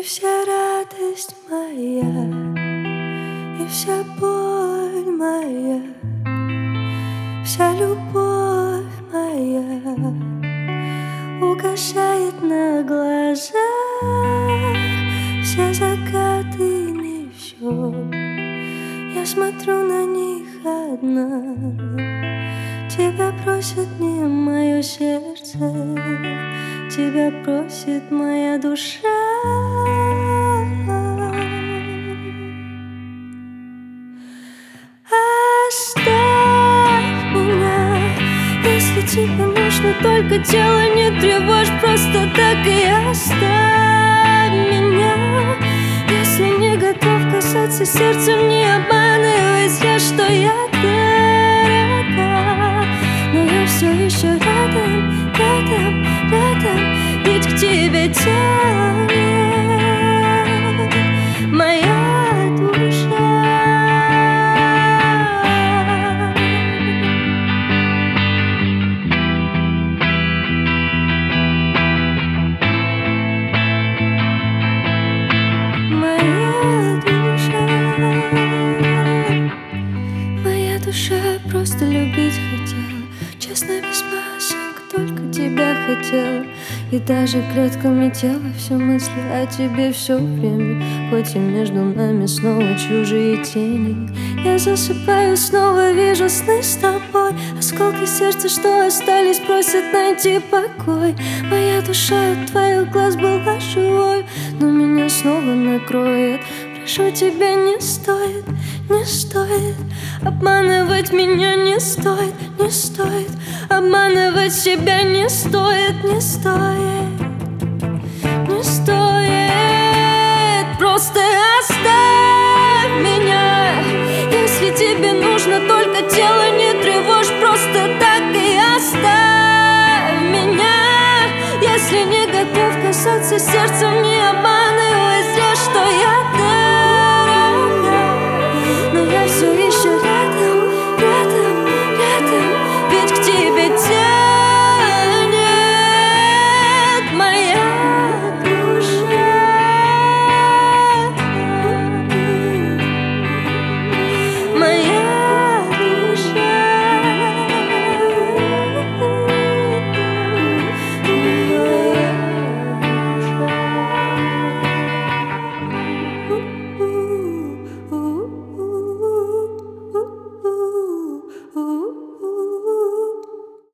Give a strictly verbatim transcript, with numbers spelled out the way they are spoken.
И вся радость моя, и вся боль моя, вся любовь моя угасает на глазах. Все закаты не в счет, я смотрю на них одна. Тебя просит не мое сердце, тебя просит моя душа. Оставь меня, если тебе нужно только тело, не тревожь просто так. И оставь меня, если не готов касаться сердцем, не обманывай зря, что я дорога. Но я все еще рядом, рядом, рядом, ведь к тебе тянет моя душа. Просто любить хотела, честно, без масок, только тебя хотела. И даже клетками тела все мысли о тебе все время, хоть и между нами снова чужие тени. Я засыпаю, снова вижу сны с тобой. Осколки сердца, что остались, просят найти покой. Моя душа от твоих глаз была живой, но меня снова накроет. Прошу тебя, не стоит, не стоит обманывать меня, не стоит, не стоит обманывать себя, не стоит, не стоит, не стоит. Просто оставь меня, если тебе нужно только тело, не тревожь просто так. И оставь меня, если не готов касаться сердца,